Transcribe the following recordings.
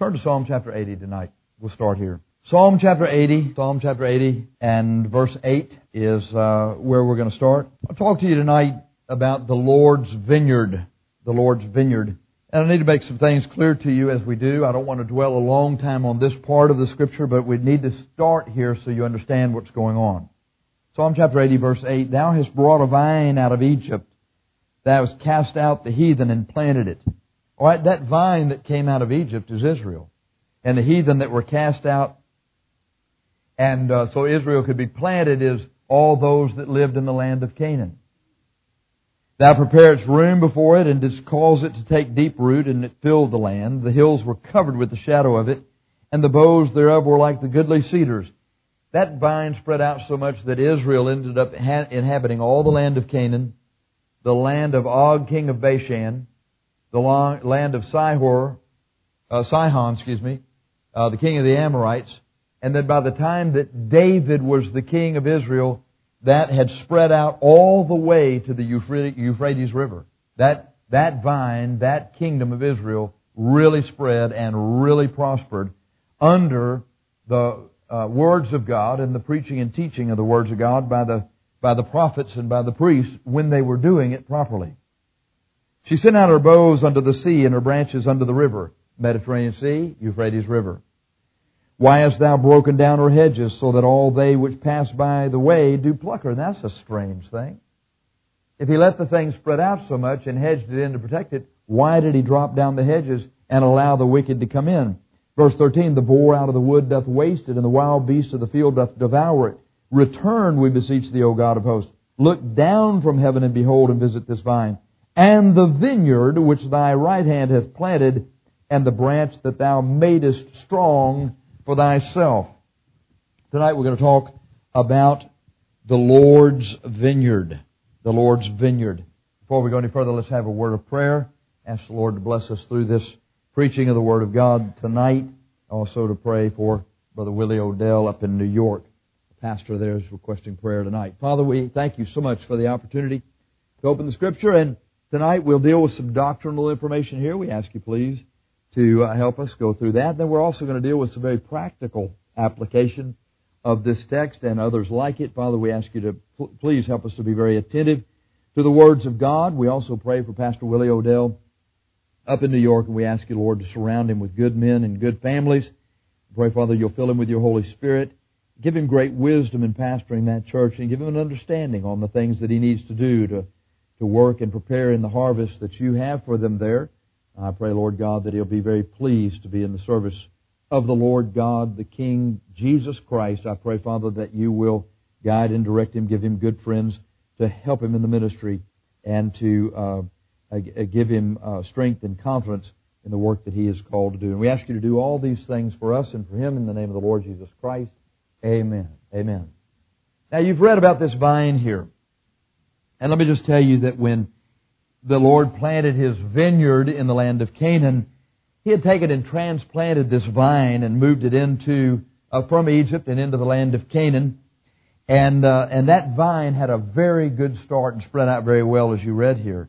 Turn to Psalm chapter 80 tonight. We'll start here. Psalm chapter 80 and verse 8 is where we're going to start. I'll talk to you tonight about the Lord's vineyard. The Lord's vineyard. And I need to make some things clear to you as we do. I don't want to dwell a long time on this part of the Scripture, but we need to start here so you understand what's going on. Psalm chapter 80 verse 8, Thou hast brought a vine out of Egypt. Thou hast cast out the heathen and planted it. All right, that vine that came out of Egypt is Israel. And the heathen that were cast out, and so Israel could be planted, is all those that lived in the land of Canaan. Thou preparedst room before it, and didst cause it to take deep root, and it filled the land. The hills were covered with the shadow of it, and the boughs thereof were like the goodly cedars. That vine spread out so much that Israel ended up inhabiting all the land of Canaan, the land of Og, king of Bashan, the land of Sihon, the king of the Amorites, and that by the time that David was the king of Israel, that had spread out all the way to the Euphrates River. That vine, that kingdom of Israel, really spread and really prospered under the words of God and the preaching and teaching of the words of God by the prophets and by the priests when they were doing it properly. She sent out her boughs unto the sea and her branches unto the river. Mediterranean Sea, Euphrates River. Why hast thou broken down her hedges, so that all they which pass by the way do pluck her? And that's a strange thing. If He let the thing spread out so much and hedged it in to protect it, why did He drop down the hedges and allow the wicked to come in? Verse 13, The boar out of the wood doth waste it, and the wild beast of the field doth devour it. Return, we beseech Thee, O God of hosts. Look down from heaven and behold and visit this vine, and the vineyard which Thy right hand hath planted, and the branch that Thou madest strong for Thyself. Tonight we're going to talk about the Lord's vineyard. The Lord's vineyard. Before we go any further, let's have a word of prayer. Ask the Lord to bless us through this preaching of the Word of God tonight. Also to pray for Brother Willie Odell up in New York. The pastor there is requesting prayer tonight. Father, we thank You so much for the opportunity to open the Scripture. And tonight we'll deal with some doctrinal information here. We ask You please to help us go through that. Then we're also going to deal with some very practical application of this text and others like it. Father, we ask You to please help us to be very attentive to the words of God. We also pray for Pastor Willie Odell up in New York, and we ask You, Lord, to surround him with good men and good families. Pray, Father, You'll fill him with Your Holy Spirit. Give him great wisdom in pastoring that church, and give him an understanding on the things that he needs to do to work and prepare in the harvest that You have for them there. I pray, Lord God, that he'll be very pleased to be in the service of the Lord God, the King, Jesus Christ. I pray, Father, that You will guide and direct him, give him good friends to help him in the ministry, and to give him strength and confidence in the work that he is called to do. And we ask You to do all these things for us and for him in the name of the Lord Jesus Christ. Amen. Amen. Now, you've read about this vine here. And let me just tell you that when the Lord planted His vineyard in the land of Canaan, He had taken and transplanted this vine and moved it into from Egypt and into the land of Canaan. And that vine had a very good start and spread out very well, as you read here.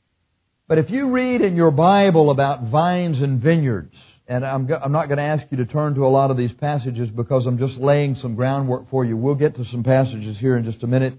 But if you read in your Bible about vines and vineyards, and I'm not going to ask you to turn to a lot of these passages because I'm just laying some groundwork for you. We'll get to some passages here in just a minute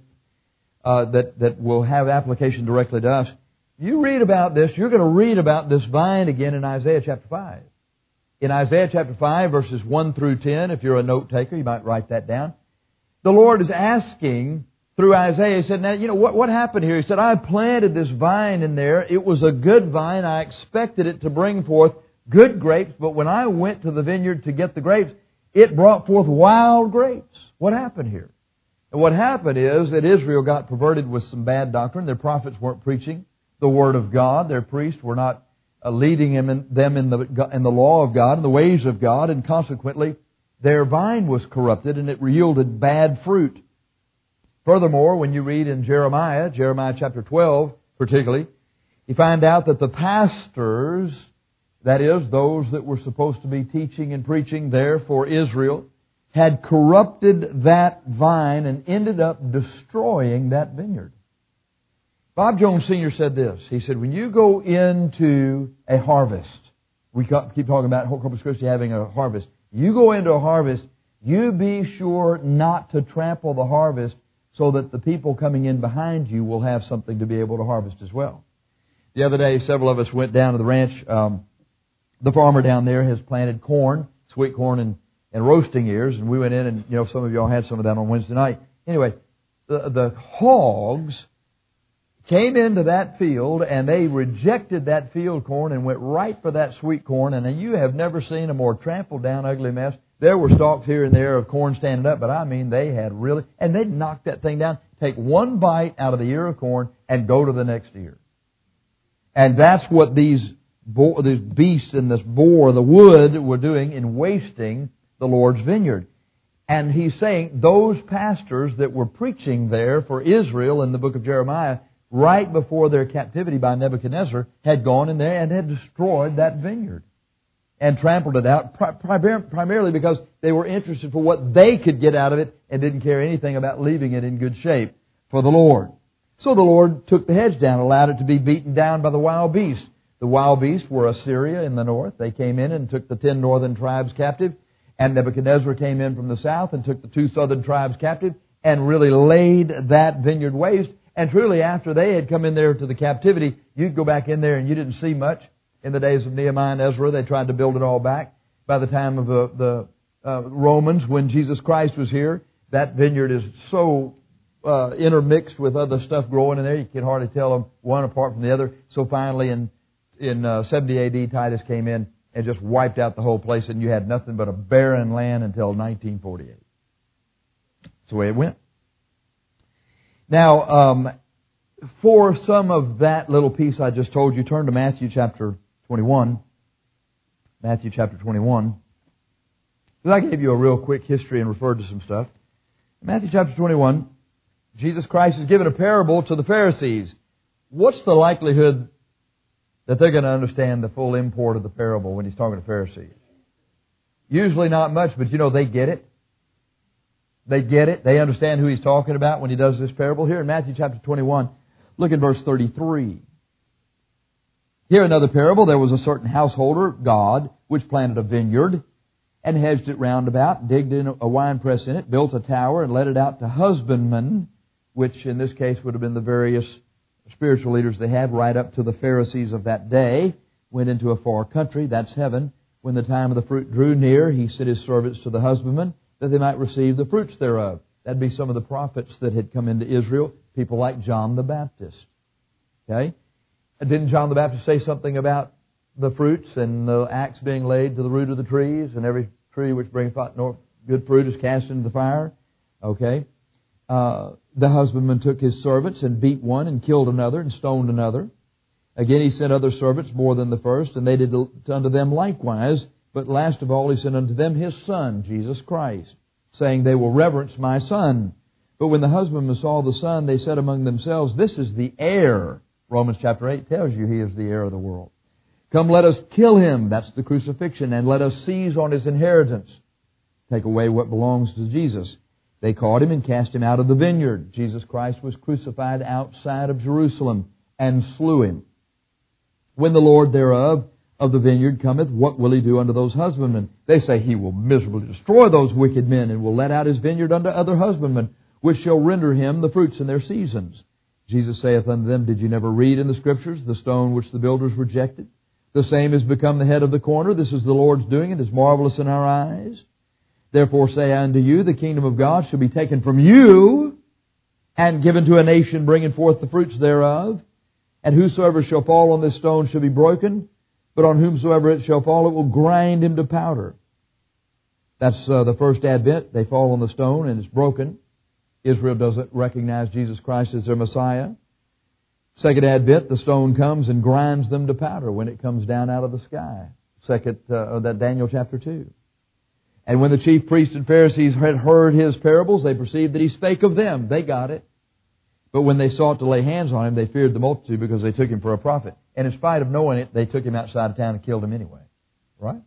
that will have application directly to us. You read about this, you're going to read about this vine again in Isaiah chapter 5. In Isaiah chapter 5, verses 1 through 10, if you're a note taker, you might write that down. The Lord is asking through Isaiah, He said, now, what happened here? He said, I planted this vine in there. It was a good vine. I expected it to bring forth good grapes, but when I went to the vineyard to get the grapes, it brought forth wild grapes. What happened here? And what happened is that Israel got perverted with some bad doctrine. Their prophets weren't preaching the Word of God. Their priests were not leading them in the law of God and the ways of God, and consequently their vine was corrupted and it yielded bad fruit. Furthermore, when you read in Jeremiah chapter 12 particularly, you find out that the pastors, that is, those that were supposed to be teaching and preaching there for Israel, had corrupted that vine and ended up destroying that vineyard. Bob Jones Sr. said this. He said, when you go into a harvest, We keep talking about Corpus Christi having a harvest. You go into a harvest, you be sure not to trample the harvest so that the people coming in behind you will have something to be able to harvest as well. The other day, several of us went down to the ranch. The farmer down there has planted corn, sweet corn, and roasting ears, and we went in and, some of y'all had some of that on Wednesday night. Anyway, the hogs came into that field, and they rejected that field corn and went right for that sweet corn, and you have never seen a more trampled down, ugly mess. There were stalks here and there of corn standing up, but I mean, they had really, and they'd knock that thing down, take one bite out of the ear of corn, and go to the next ear. And that's what these beasts and this boar, the wood, were doing in wasting the Lord's vineyard. And he's saying those pastors that were preaching there for Israel in the book of Jeremiah, right before their captivity by Nebuchadnezzar, had gone in there and had destroyed that vineyard and trampled it out, primarily because they were interested for what they could get out of it and didn't care anything about leaving it in good shape for the Lord. So the Lord took the hedge down, allowed it to be beaten down by the wild beasts. The wild beasts were Assyria in the north. They came in and took the 10 northern tribes captive. And Nebuchadnezzar came in from the south and took the 2 southern tribes captive and really laid that vineyard waste. And truly, after they had come in there to the captivity, you'd go back in there and you didn't see much. In the days of Nehemiah and Ezra, they tried to build it all back. By the time of the Romans, when Jesus Christ was here, that vineyard is so intermixed with other stuff growing in there, you can hardly tell them one apart from the other. So finally, in 70 A.D., Titus came in and just wiped out the whole place, and you had nothing but a barren land until 1948. That's the way it went. Now, for some of that little piece I just told you, turn to Matthew chapter 21. Matthew chapter 21. Because I gave you a real quick history and referred to some stuff. Matthew chapter 21, Jesus Christ has given a parable to the Pharisees. What's the likelihood that they're going to understand the full import of the parable when he's talking to Pharisees? Usually not much, but they get it. They get it. They understand who he's talking about when he does this parable. Here in Matthew chapter 21, look at verse 33. Here another parable. There was a certain householder, God, which planted a vineyard and hedged it round about, digged in a winepress in it, built a tower, and let it out to husbandmen, which in this case would have been the various spiritual leaders they had, right up to the Pharisees of that day. Went into a far country, that's heaven. When the time of the fruit drew near, he sent his servants to the husbandmen, that they might receive the fruits thereof. That'd be some of the prophets that had come into Israel, people like John the Baptist. Okay? Didn't John the Baptist say something about the fruits and the axe being laid to the root of the trees, and every tree which bringeth forth good fruit is cast into the fire? Okay? The husbandman took his servants and beat one and killed another and stoned another. Again he sent other servants more than the first, and they did unto them likewise. But last of all he sent unto them his Son, Jesus Christ, saying, They will reverence my Son. But when the husbandmen saw the Son, they said among themselves, This is the heir. Romans chapter 8 tells you he is the heir of the world. Come, let us kill him. That's the crucifixion. And let us seize on his inheritance. Take away what belongs to Jesus. They caught him and cast him out of the vineyard. Jesus Christ was crucified outside of Jerusalem and slew him. When the Lord thereof of the vineyard cometh, what will he do unto those husbandmen? They say, He will miserably destroy those wicked men, and will let out his vineyard unto other husbandmen, which shall render him the fruits in their seasons. Jesus saith unto them, Did you never read in the Scriptures, the stone which the builders rejected? The same is become the head of the corner. This is the Lord's doing. It is marvelous in our eyes. Therefore say I unto you, the kingdom of God shall be taken from you, and given to a nation bringing forth the fruits thereof. And whosoever shall fall on this stone shall be broken, but on whomsoever it shall fall, it will grind him to powder. That's the first advent. They fall on the stone and it's broken. Israel doesn't recognize Jesus Christ as their Messiah. Second advent, the stone comes and grinds them to powder when it comes down out of the sky. That Daniel chapter 2. And when the chief priests and Pharisees had heard his parables, they perceived that he spake of them. They got it. But when they sought to lay hands on him, they feared the multitude because they took him for a prophet. And in spite of knowing it, they took him outside of town and killed him anyway. Right?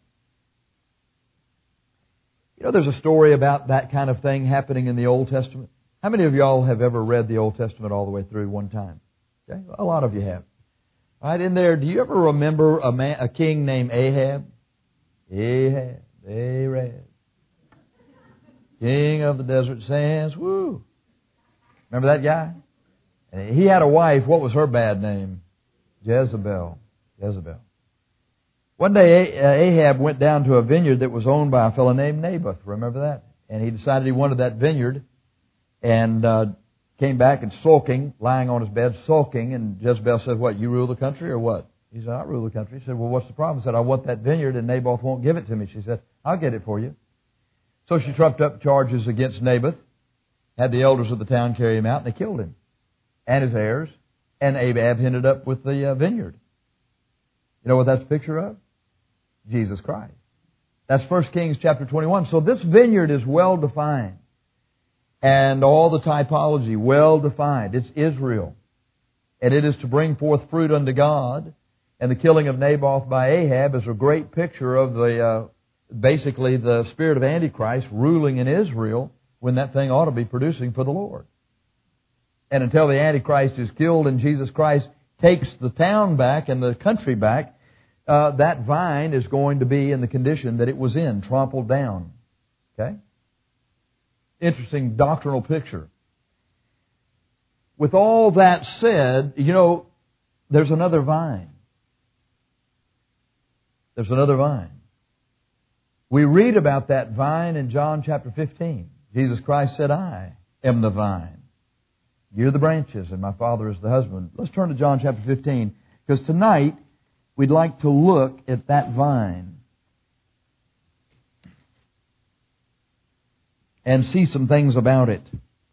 There's a story about that kind of thing happening in the Old Testament. How many of y'all have ever read the Old Testament all the way through one time? Okay? A lot of you have. Right in there, do you ever remember a king named Ahab? Ahab. King of the desert sands. Woo! Remember that guy? And he had a wife. What was her bad name? Jezebel. One day Ahab went down to a vineyard that was owned by a fellow named Naboth. Remember that? And he decided he wanted that vineyard and came back and sulking, lying on his bed, sulking. And Jezebel said, what, you rule the country or what? He said, I rule the country. He said, well, what's the problem? He said, I want that vineyard and Naboth won't give it to me. She said, I'll get it for you. So she trumped up charges against Naboth, had the elders of the town carry him out, and they killed him and his heirs. And Ahab ended up with the vineyard. You know what that's a picture of? Jesus Christ. That's 1 Kings chapter 21. So this vineyard is well defined. And all the typology well defined. It's Israel. And it is to bring forth fruit unto God. And the killing of Naboth by Ahab is a great picture of the basically the spirit of Antichrist ruling in Israel when that thing ought to be producing for the Lord. And until the Antichrist is killed and Jesus Christ takes the town back and the country back, that vine is going to be in the condition that it was in, trampled down. Okay? Interesting doctrinal picture. With all that said, you know, there's another vine. There's another vine. We read about that vine in John chapter 15. Jesus Christ said, I am the vine. You're the branches, and my Father is the husband. Let's turn to John chapter 15, because tonight we'd like to look at that vine and see some things about it.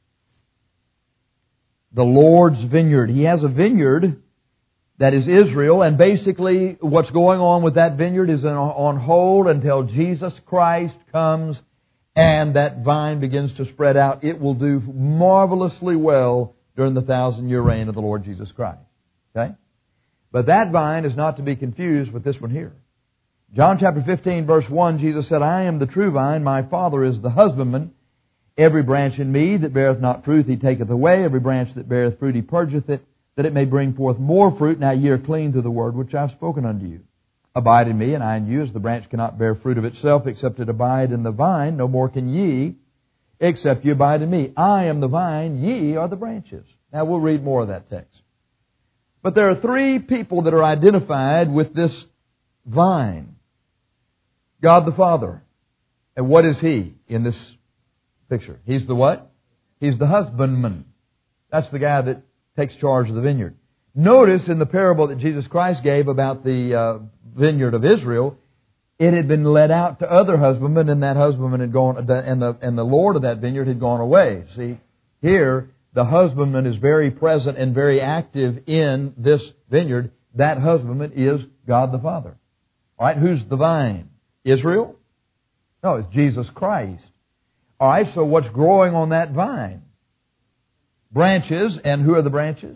The Lord's vineyard. He has a vineyard that is Israel, and basically what's going on with that vineyard is on hold until Jesus Christ comes and that vine begins to spread out. It will do marvelously well during the 1,000-year reign of the Lord Jesus Christ. Okay? But that vine is not to be confused with this one here. John chapter 15, verse 1, Jesus said, I am the true vine, my Father is the husbandman. Every branch in me that beareth not fruit, He taketh away. Every branch that beareth fruit, He purgeth it, that it may bring forth more fruit. Now ye are clean through the word which I have spoken unto you. Abide in me, and I in you, as the branch cannot bear fruit of itself, except it abide in the vine. No more can ye, except ye abide in me. I am the vine, ye are the branches. Now we'll read more of that text. But there are three people that are identified with this vine. God the Father. And what is He in this picture? He's the what? He's the husbandman. That's the guy that takes charge of the vineyard. Notice in the parable that Jesus Christ gave about the vineyard of Israel, it had been let out to other husbandmen, and that husbandman had gone, and the Lord of that vineyard had gone away. See, here the husbandman is very present and very active in this vineyard. That husbandman is God the Father. All right, who's the vine? Israel? No, it's Jesus Christ. All right, so what's growing on that vine? Branches, and who are the branches?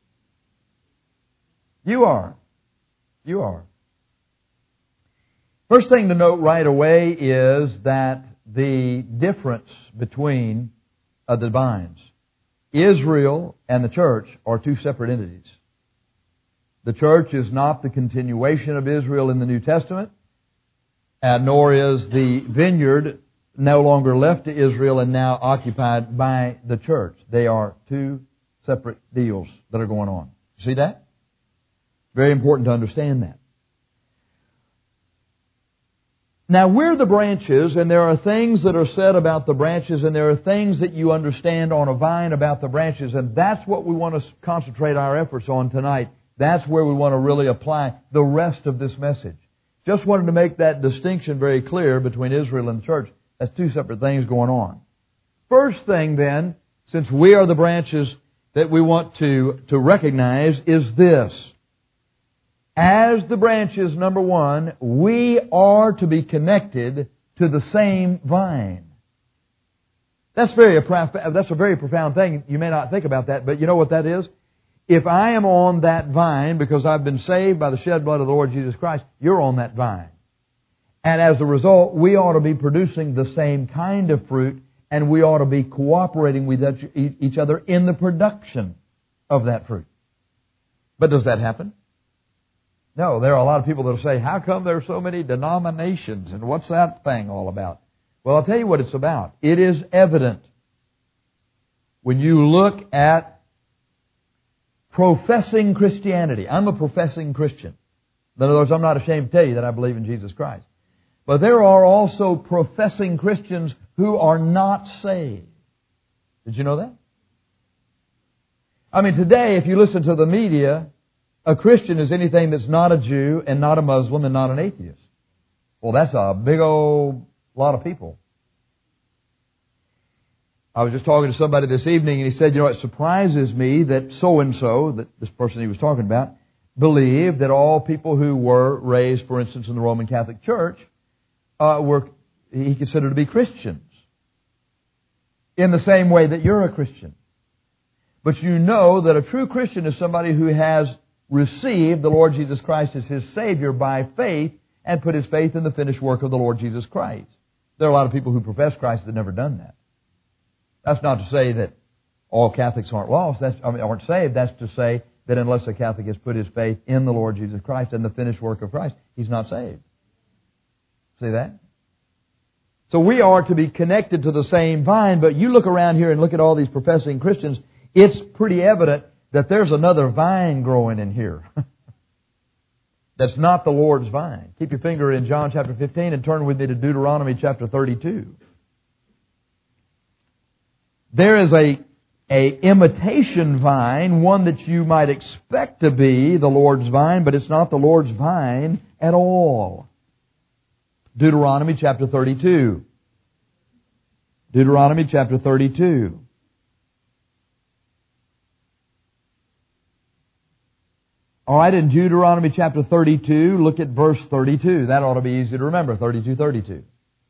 You are. You are. First thing to note right away is that the difference between the vines, Israel and the church, are two separate entities. The church is not the continuation of Israel in the New Testament, nor is the vineyard no longer left to Israel and now occupied by the church. They are two separate deals that are going on. See that? Very important to understand that. Now, we're the branches, and there are things that are said about the branches, and there are things that you understand on a vine about the branches, and that's what we want to concentrate our efforts on tonight. That's where we want to really apply the rest of this message. Just wanted to make that distinction very clear between Israel and the church. That's two separate things going on. First thing then, since we are the branches that we want to recognize, is this. As the branches, number one, we are to be connected to the same vine. That's a very profound thing. You may not think about that, but you know what that is? If I am on that vine because I've been saved by the shed blood of the Lord Jesus Christ, you're on that vine. And as a result, we ought to be producing the same kind of fruit, and we ought to be cooperating with each other in the production of that fruit. But does that happen? No, there are a lot of people that will say, how come there are so many denominations and what's that thing all about? Well, I'll tell you what it's about. It is evident when you look at professing Christianity. I'm a professing Christian. In other words, I'm not ashamed to tell you that I believe in Jesus Christ. But there are also professing Christians who are not saved. Did you know that? I mean, today, if you listen to the media, a Christian is anything that's not a Jew and not a Muslim and not an atheist. Well, that's a big old lot of people. I was just talking to somebody this evening, and he said, it surprises me that so-and-so, that this person he was talking about, believed that all people who were raised, for instance, in the Roman Catholic Church, he considered to be Christians. In the same way that you're a Christian. But you know that a true Christian is somebody who has received the Lord Jesus Christ as his Savior by faith and put his faith in the finished work of the Lord Jesus Christ. There are a lot of people who profess Christ that have never done that. That's not to say that all Catholics aren't lost, aren't saved. That's to say that unless a Catholic has put his faith in the Lord Jesus Christ and the finished work of Christ, he's not saved. See that? So we are to be connected to the same vine, but you look around here and look at all these professing Christians, it's pretty evident that there's another vine growing in here. That's not the Lord's vine. Keep your finger in John chapter 15 and turn with me to Deuteronomy chapter 32. There is a imitation vine, one that you might expect to be the Lord's vine, but it's not the Lord's vine at all. Deuteronomy chapter 32. Deuteronomy chapter 32. All right, in Deuteronomy chapter 32, look at verse 32. That ought to be easy to remember, 32:32.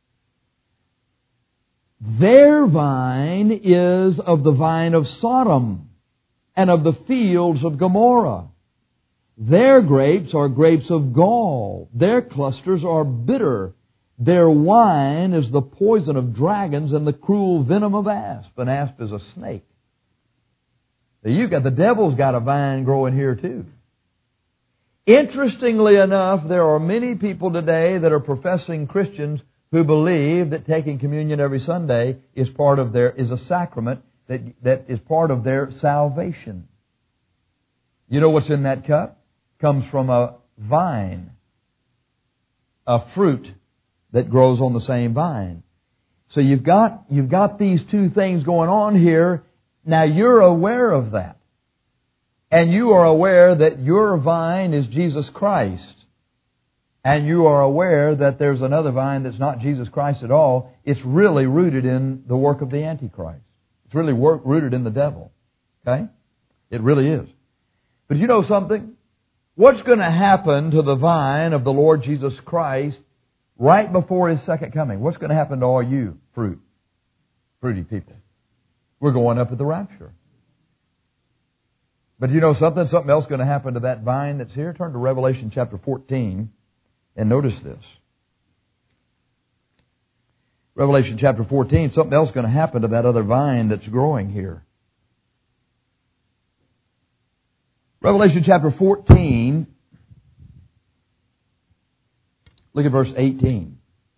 Their vine is of the vine of Sodom and of the fields of Gomorrah. Their grapes are grapes of gall. Their clusters are bitter. Their wine is the poison of dragons and the cruel venom of asp. An asp is a snake. Now the devil's got a vine growing here too. Interestingly enough, there are many people today that are professing Christians who believe that taking communion every Sunday is a sacrament that is part of their salvation. You know what's in that cup? Comes from a vine, a fruit that grows on the same vine. So you've got these two things going on here. Now you're aware of that. And you are aware that your vine is Jesus Christ. And you are aware that there's another vine that's not Jesus Christ at all. It's really rooted in the work of the Antichrist. It's really rooted in the devil. Okay? It really is. But you know something? What's going to happen to the vine of the Lord Jesus Christ right before His second coming? What's going to happen to all you fruity people? We're going up at the rapture. But you know something? Something else going to happen to that vine that's here. Turn to Revelation chapter 14 and notice this. Revelation chapter 14, something else going to happen to that other vine that's growing here. Revelation chapter 14, look at verse 18.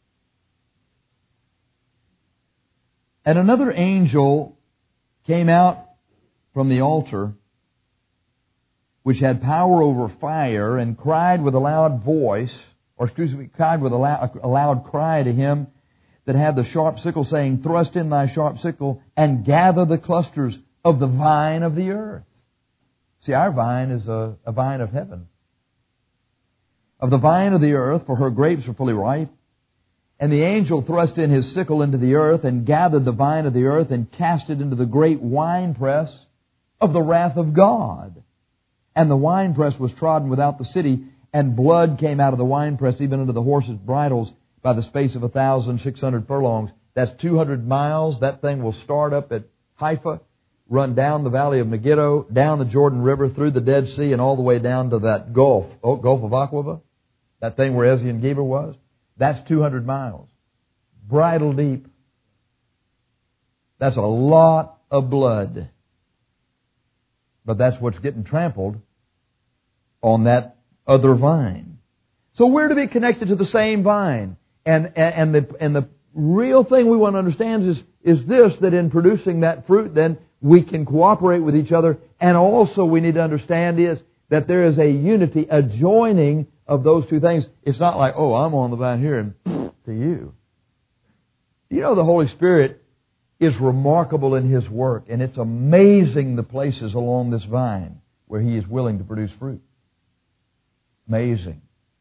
And another angel came out from the altar, which had power over fire, and cried with a loud voice, cried with a loud cry to him that had the sharp sickle, saying, Thrust in thy sharp sickle, and gather the clusters of the vine of the earth. See, our vine is a vine of heaven. Of the vine of the earth, for her grapes are fully ripe. And the angel thrust in his sickle into the earth, and gathered the vine of the earth, and cast it into the great winepress of the wrath of God. And the winepress was trodden without the city, and blood came out of the winepress, even unto the horses' bridles, by the space of 1,600 furlongs. That's 200 miles. That thing will start up at Haifa, run down the valley of Megiddo, down the Jordan River, through the Dead Sea, and all the way down to that Gulf of Aqaba, that thing where Ezion Geber was. That's 200 miles. Bridle deep. That's a lot of blood. But that's what's getting trampled on that other vine. So we're to be connected to the same vine. And the real thing we want to understand is this, that in producing that fruit, then we can cooperate with each other. And also we need to understand is that there is a unity, a joining of those two things. It's not like, oh, I'm on the vine here and to you. You know, the Holy Spirit is remarkable in His work, and it's amazing the places along this vine where He is willing to produce fruit. Amazing.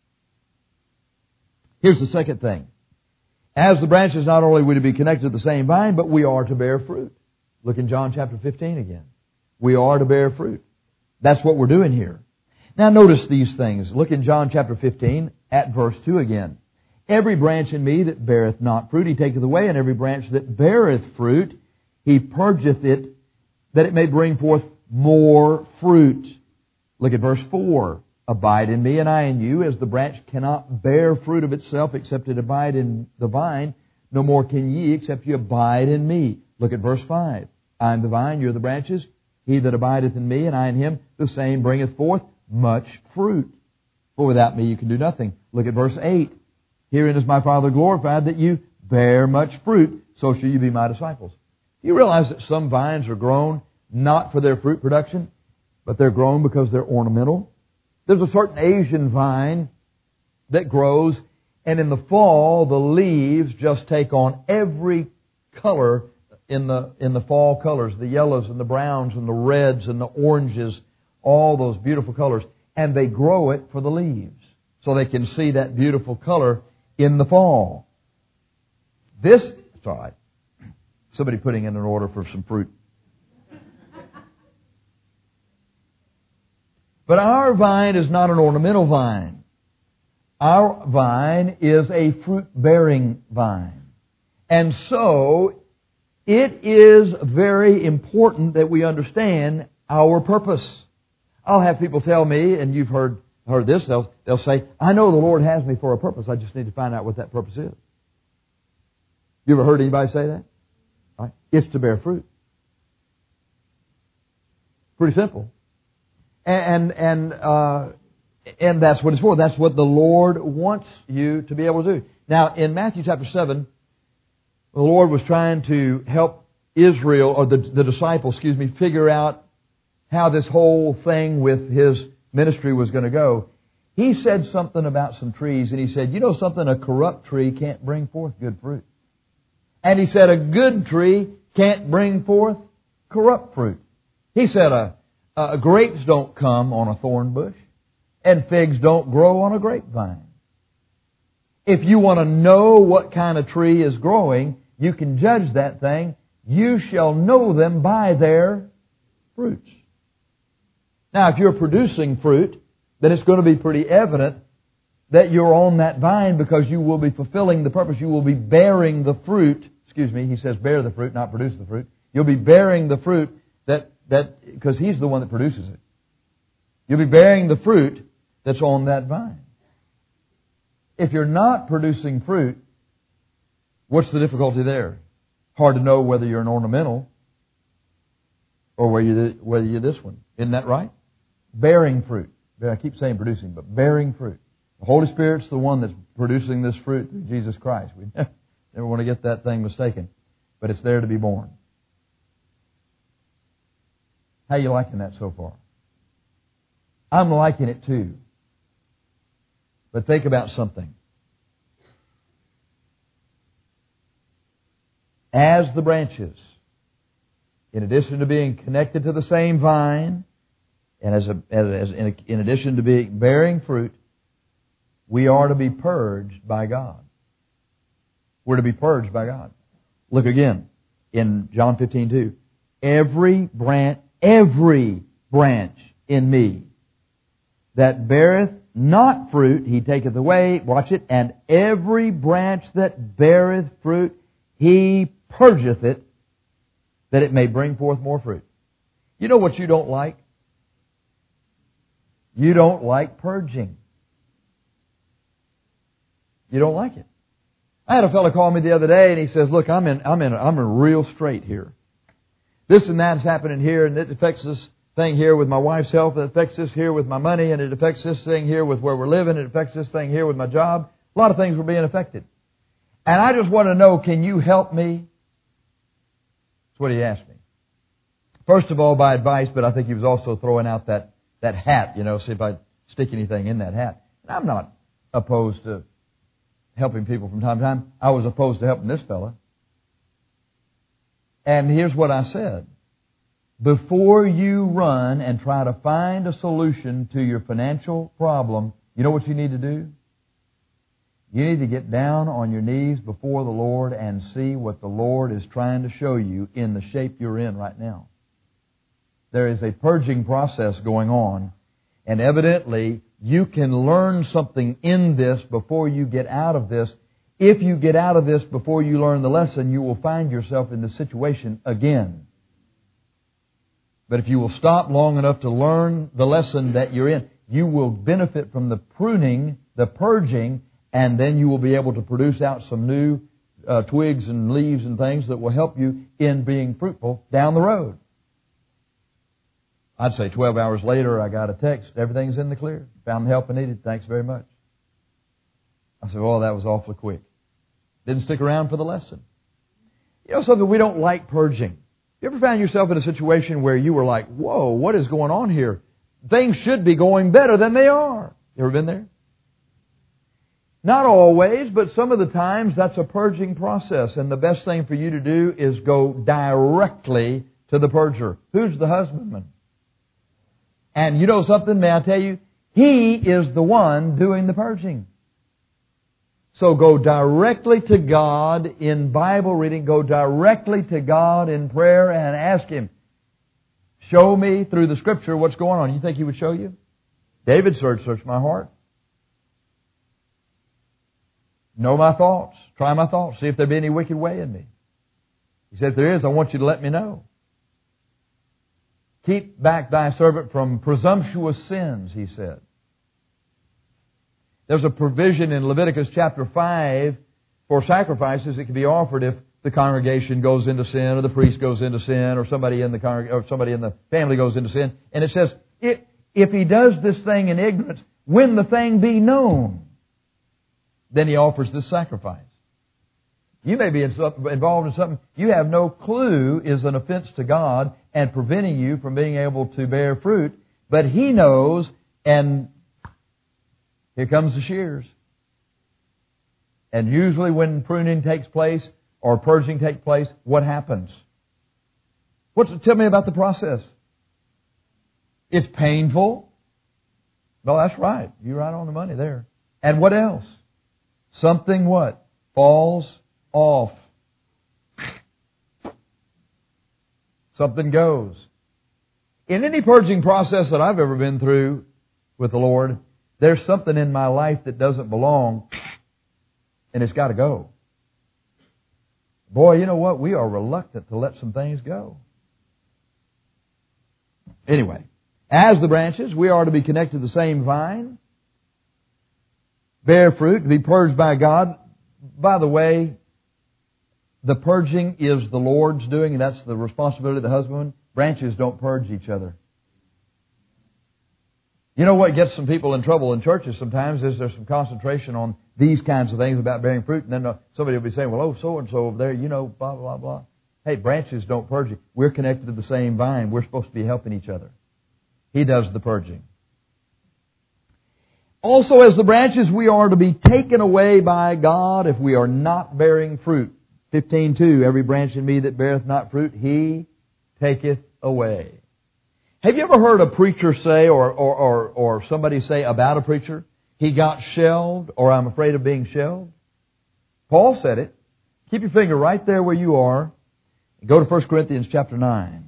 Here's the second thing. As the branches, not only are we to be connected to the same vine, but we are to bear fruit. Look in John chapter 15 again. We are to bear fruit. That's what we're doing here. Now notice these things. Look in John chapter 15 at verse 2 again. Every branch in me that beareth not fruit, He taketh away, and every branch that beareth fruit, He purgeth it, that it may bring forth more fruit. Look at verse 4. Abide in me, and I in you, as the branch cannot bear fruit of itself, except it abide in the vine. No more can ye, except you abide in me. Look at verse 5. I am the vine, you are the branches. He that abideth in me, and I in him, the same bringeth forth much fruit. For without me you can do nothing. Look at verse 8. Herein is my Father glorified, that you bear much fruit, so shall you be my disciples. Do you realize that some vines are grown not for their fruit production, but they're grown because they're ornamental? There's a certain Asian vine that grows, and in the fall, the leaves just take on every color in the fall colors, the yellows and the browns and the reds and the oranges, all those beautiful colors, and they grow it for the leaves, so they can see that beautiful color in the fall. It's all right. Somebody putting in an order for some fruit. But our vine is not an ornamental vine. Our vine is a fruit-bearing vine. And so, it is very important that we understand our purpose. I'll have people tell me, and you've heard this, they'll say, I know the Lord has me for a purpose, I just need to find out what that purpose is. You ever heard anybody say that? Right? It's to bear fruit. Pretty simple. And that's what it's for. That's what the Lord wants you to be able to do. Now, in Matthew chapter 7, the Lord was trying to help Israel, or the disciples, figure out how this whole thing with His ministry was going to go. He said something about some trees, and He said, you know something, a corrupt tree can't bring forth good fruit. And He said, a good tree can't bring forth corrupt fruit. He said, grapes don't come on a thorn bush, and figs don't grow on a grapevine. If you want to know what kind of tree is growing, you can judge that thing. You shall know them by their fruits. Now, if you're producing fruit, then it's going to be pretty evident that you're on that vine, because you will be fulfilling the purpose. You will be bearing the fruit. He says bear the fruit, not produce the fruit. You'll be bearing the fruit that because He's the one that produces it. You'll be bearing the fruit that's on that vine. If you're not producing fruit, what's the difficulty there? Hard to know whether you're an ornamental or whether you're this one. Isn't that right? Bearing fruit. I keep saying producing, but bearing fruit. The Holy Spirit's the one that's producing this fruit through Jesus Christ. We never want to get that thing mistaken, but it's there to be born. How are you liking that so far? I'm liking it too. But think about something. As the branches, in addition to being connected to the same vine, and in addition to bearing fruit, we are to be purged by God. We're to be purged by God. Look again in John 15:2. Every branch in me that beareth not fruit, He taketh away. Watch it. And every branch that beareth fruit, He purgeth it, that it may bring forth more fruit. You know what you don't like? You don't like purging. You don't like it. I had a fellow call me the other day, and he says, "Look, I'm in real strait here. This and that's happening here, and it affects us thing here with my wife's health. It affects this here with my money. And it affects this thing here with where we're living. It affects this thing here with my job. A lot of things were being affected. And I just want to know, can you help me? That's what he asked me. First of all, by advice, but I think he was also throwing out that hat, see if I'd stick anything in that hat. And I'm not opposed to helping people from time to time. I was opposed to helping this fella. And here's what I said. Before you run and try to find a solution to your financial problem, you know what you need to do? You need to get down on your knees before the Lord and see what the Lord is trying to show you in the shape you're in right now. There is a purging process going on, and evidently you can learn something in this before you get out of this. If you get out of this before you learn the lesson, you will find yourself in this situation again. But if you will stop long enough to learn the lesson that you're in, you will benefit from the pruning, the purging, and then you will be able to produce out some new twigs and leaves and things that will help you in being fruitful down the road. I'd say 12 hours later, I got a text, everything's in the clear. Found the help I needed, thanks very much. I said, well, that was awfully quick. Didn't stick around for the lesson. You know something, we don't like purging. You ever found yourself in a situation where you were like, whoa, what is going on here? Things should be going better than they are. You ever been there? Not always, but some of the times that's a purging process. And the best thing for you to do is go directly to the purger. Who's the husbandman? And you know something, may I tell you? He is the one doing the purging. So go directly to God in Bible reading. Go directly to God in prayer and ask Him, show me through the Scripture what's going on. You think He would show you? David search my heart. Know my thoughts. Try my thoughts. See if there be any wicked way in me. He said, if there is, I want you to let me know. Keep back thy servant from presumptuous sins, he said. There's a provision in Leviticus chapter 5 for sacrifices that can be offered if the congregation goes into sin, or the priest goes into sin, or somebody in the family goes into sin. And it says, if he does this thing in ignorance, when the thing be known, then he offers this sacrifice. You may be involved in something you have no clue is an offense to God and preventing you from being able to bear fruit, but He knows, and here comes the shears. And usually when pruning takes place or purging takes place, what happens? Tell me about the process. It's painful. Well, that's right. You're right on the money there. And what else? Something what? Falls off. Something goes. In any purging process that I've ever been through with the Lord, there's something in my life that doesn't belong, and it's got to go. Boy, you know what? We are reluctant to let some things go. Anyway, as the branches, we are to be connected to the same vine, bear fruit, to be purged by God. By the way, the purging is the Lord's doing, and that's the responsibility of the husbandman. Branches don't purge each other. You know what gets some people in trouble in churches sometimes is there's some concentration on these kinds of things about bearing fruit, and then somebody will be saying, well, oh, so-and-so over there, blah, blah, blah. Hey, branches don't purge you. We're connected to the same vine. We're supposed to be helping each other. He does the purging. Also, as the branches, we are to be taken away by God if we are not bearing fruit. 15:2, every branch in me that beareth not fruit, He taketh away. Have you ever heard a preacher say, or somebody say about a preacher, he got shelved, or I'm afraid of being shelved? Paul said it. Keep your finger right there where you are. Go to 1 Corinthians chapter 9.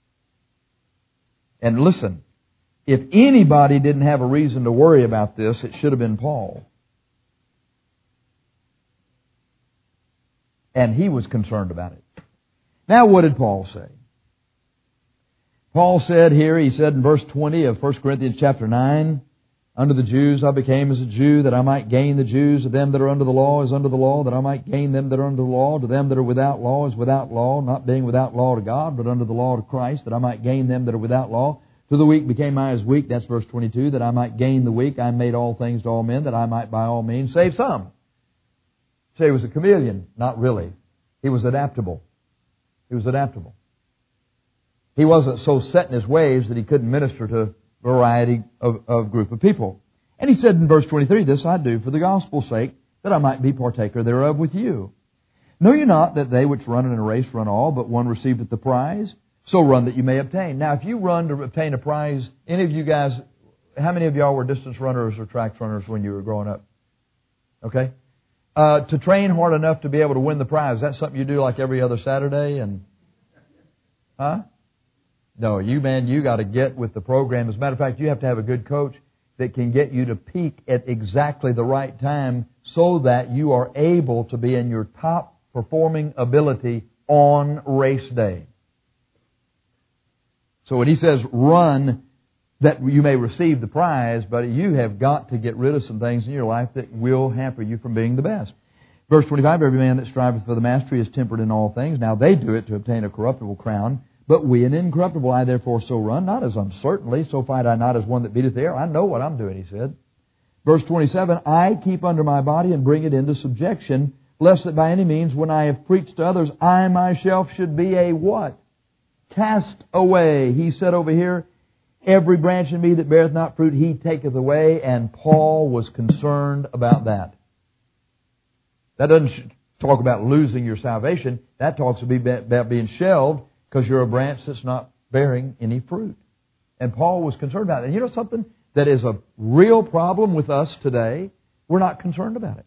And listen, if anybody didn't have a reason to worry about this, it should have been Paul. And he was concerned about it. Now, what did Paul say? Paul said here, he said in verse 20 of 1 Corinthians chapter 9, unto the Jews I became as a Jew, that I might gain the Jews. To them that are under the law is under the law, that I might gain them that are under the law. To them that are without law is without law, not being without law to God, but under the law to Christ, that I might gain them that are without law. To the weak became I as weak, that's verse 22, that I might gain the weak. I made all things to all men, that I might by all means save some. Say he was a chameleon. Not really. He was adaptable. He was adaptable. He wasn't so set in his ways that he couldn't minister to a variety of group of people. And he said in verse 23, this I do for the gospel's sake, that I might be partaker thereof with you. Know you not that they which run in a race run all, but one receiveth the prize? So run that you may obtain. Now, if you run to obtain a prize, any of you guys, how many of y'all were distance runners or track runners when you were growing up? Okay? To train hard enough to be able to win the prize, is that something you do like every other Saturday? Huh? No, you got to get with the program. As a matter of fact, you have to have a good coach that can get you to peak at exactly the right time so that you are able to be in your top performing ability on race day. So when he says run that you may receive the prize, but you have got to get rid of some things in your life that will hamper you from being the best. Verse 25, every man that striveth for the mastery is tempered in all things. Now they do it to obtain a corruptible crown, but we an incorruptible. I therefore so run, not as uncertainly, so fight I not as one that beateth the air. I know what I'm doing, he said. Verse 27, I keep under my body and bring it into subjection, lest that by any means when I have preached to others, I myself should be a what? Cast away. He said over here, every branch in me that beareth not fruit, he taketh away. And Paul was concerned about that. That doesn't talk about losing your salvation. That talks about being shelved because you're a branch that's not bearing any fruit. And Paul was concerned about it. And you know something that is a real problem with us today? We're not concerned about it.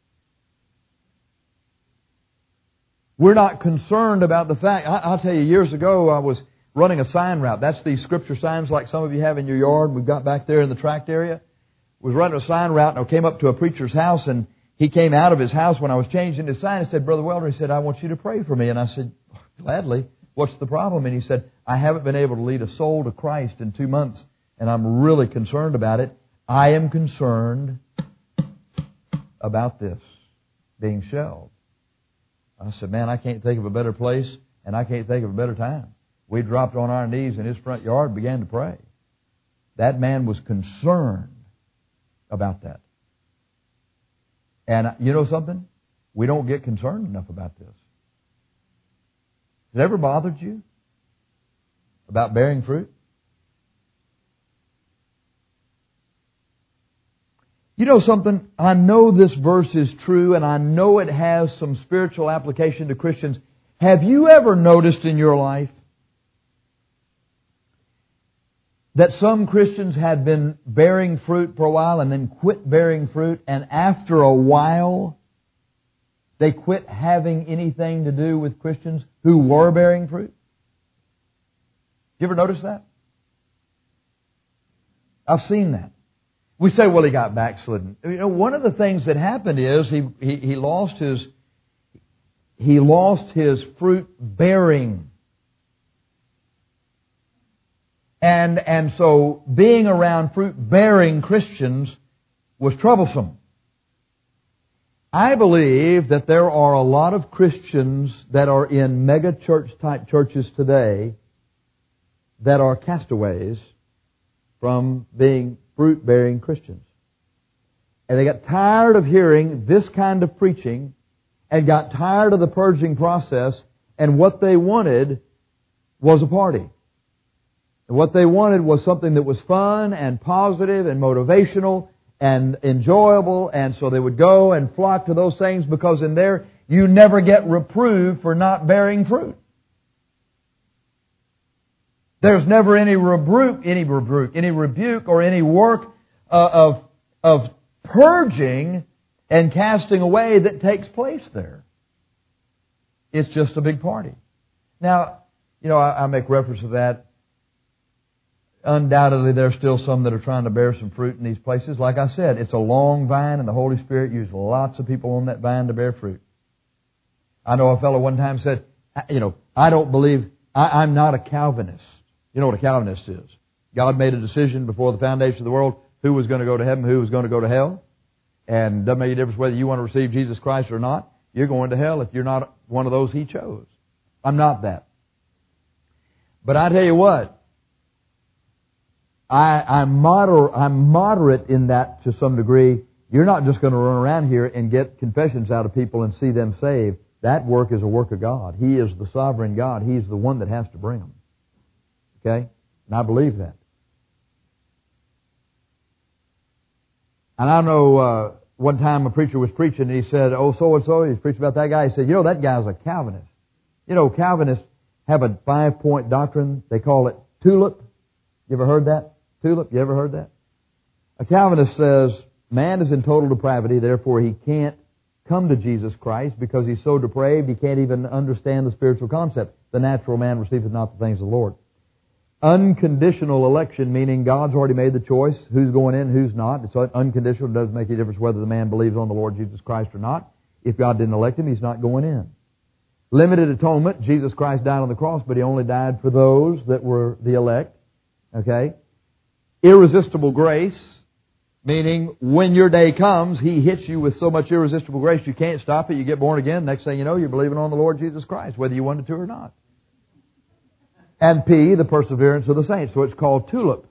We're not concerned about the fact. I'll tell you, years ago I was running a sign route. That's these scripture signs like some of you have in your yard. We've got back there in the tract area. Was running a sign route and I came up to a preacher's house and he came out of his house when I was changing his sign and said, Brother Welder, he said, I want you to pray for me. And I said, gladly. What's the problem? And he said, I haven't been able to lead a soul to Christ in 2 months and I'm really concerned about it. I am concerned about this being shelved. I said, man, I can't think of a better place and I can't think of a better time. We dropped on our knees in his front yard and began to pray. That man was concerned about that. And you know something? We don't get concerned enough about this. Has it ever bothered you about bearing fruit? You know something? I know this verse is true and I know it has some spiritual application to Christians. Have you ever noticed in your life that some Christians had been bearing fruit for a while and then quit bearing fruit, and after a while they quit having anything to do with Christians who were bearing fruit? You ever notice that? I've seen that. We say, well, he got backslidden. You know, one of the things that happened is he lost his fruit bearing. And so being around fruit-bearing Christians was troublesome. I believe that there are a lot of Christians that are in mega-church type churches today that are castaways from being fruit-bearing Christians. And they got tired of hearing this kind of preaching and got tired of the purging process, and what they wanted was a party. And what they wanted was something that was fun and positive and motivational and enjoyable, and so they would go and flock to those things because in there you never get reproved for not bearing fruit. There's never any rebuke or any work of purging and casting away that takes place there. It's just a big party. Now, you know, I make reference to that. Undoubtedly, there's still some that are trying to bear some fruit in these places. Like I said, it's a long vine, and the Holy Spirit used lots of people on that vine to bear fruit. I know a fellow one time said, you know, I don't believe, I'm not a Calvinist. You know what a Calvinist is? God made a decision before the foundation of the world who was going to go to heaven, who was going to go to hell. And it doesn't make a difference whether you want to receive Jesus Christ or not. You're going to hell if you're not one of those He chose. I'm not that. But I tell you what, I'm moderate in that to some degree. You're not just going to run around here and get confessions out of people and see them saved. That work is a work of God. He is the sovereign God. He's the one that has to bring them. Okay? And I believe that. And I know one time a preacher was preaching and he said, oh, so-and-so, he's preaching about that guy. He said, you know, that guy's a Calvinist. You know, Calvinists have a 5-point doctrine. They call it TULIP. You ever heard that? TULIP, you ever heard that? A Calvinist says, man is in total depravity, therefore he can't come to Jesus Christ because he's so depraved he can't even understand the spiritual concept. The natural man receiveth not the things of the Lord. Unconditional election, meaning God's already made the choice who's going in, who's not. It's unconditional. It doesn't make any difference whether the man believes on the Lord Jesus Christ or not. If God didn't elect him, he's not going in. Limited atonement. Jesus Christ died on the cross, but he only died for those that were the elect. Okay? Irresistible grace, meaning when your day comes, he hits you with so much irresistible grace you can't stop it. You get born again. Next thing you know, you're believing on the Lord Jesus Christ, whether you wanted to or not. And P, the perseverance of the saints. So it's called TULIP.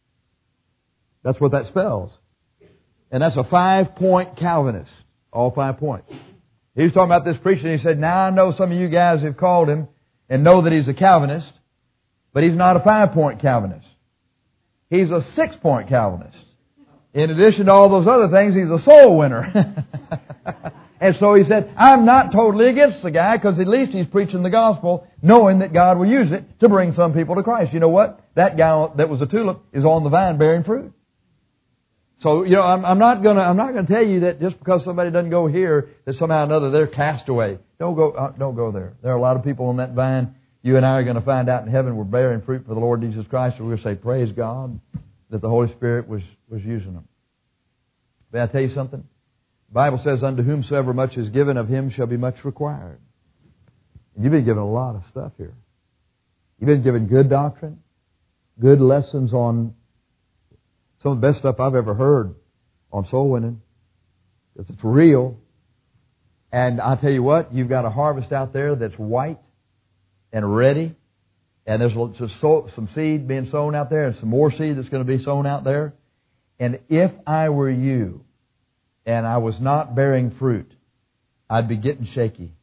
That's what that spells. And that's a 5-point Calvinist. All 5 points. He was talking about this preacher and he said, now I know some of you guys have called him and know that he's a Calvinist, but he's not a 5-point Calvinist. He's a 6-point Calvinist. In addition to all those other things, he's a soul winner. And so he said, I'm not totally against the guy because at least he's preaching the gospel knowing that God will use it to bring some people to Christ. You know what? That guy that was a TULIP is on the vine bearing fruit. So, you know, I'm not going to tell you that just because somebody doesn't go here that somehow or another they're cast away. Don't go there. There are a lot of people on that vine. You and I are going to find out in heaven we're bearing fruit for the Lord Jesus Christ. And we're going to say, praise God that the Holy Spirit was using them. May I tell you something? The Bible says, unto whomsoever much is given, of him shall be much required. And you've been given a lot of stuff here. You've been given good doctrine, good lessons on some of the best stuff I've ever heard on soul winning. Because it's real. And I tell you what, you've got a harvest out there that's white and ready. And there's some seed being sown out there and some more seed that's going to be sown out there. And if I were you, and I was not bearing fruit, I'd be getting shaky.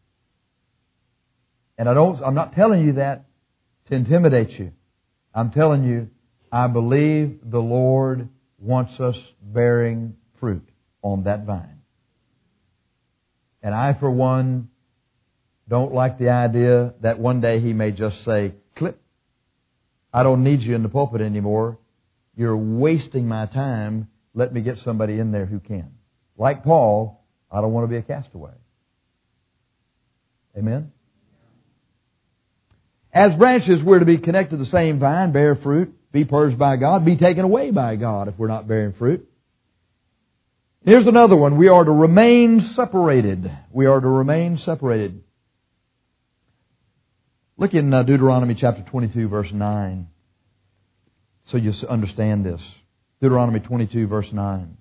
And I'm not telling you that to intimidate you. I'm telling you, I believe the Lord wants us bearing fruit on that vine. And I, for one, don't like the idea that one day He may just say, clip, I don't need you in the pulpit anymore. You're wasting my time. Let me get somebody in there who can. Like Paul, I don't want to be a castaway. Amen? As branches, we're to be connected to the same vine, bear fruit, be purged by God, be taken away by God if we're not bearing fruit. Here's another one. We are to remain separated. We are to remain separated. Look in Deuteronomy chapter 22, verse 9. So you understand this. Deuteronomy 22, verse 9.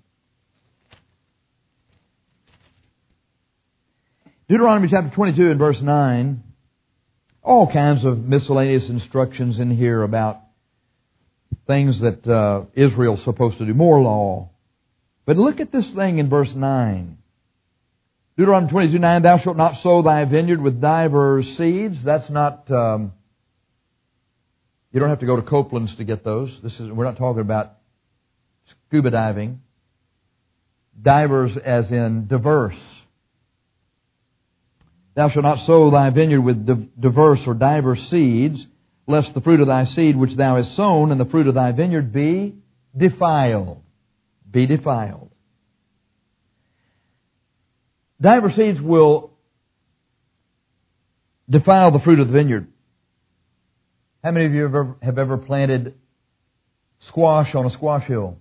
Deuteronomy chapter 22 and verse 9. All kinds of miscellaneous instructions in here about things that Israel's supposed to do. More law. But look at this thing in verse 9. Deuteronomy 22, 9. Thou shalt not sow thy vineyard with divers seeds. That's not... you don't have to go to Copeland's to get those. We're not talking about scuba diving. Divers as in diverse. Thou shalt not sow thy vineyard with diverse or divers seeds, lest the fruit of thy seed which thou hast sown and the fruit of thy vineyard be defiled. Be defiled. Divers seeds will defile the fruit of the vineyard. How many of you have ever planted squash on a squash hill?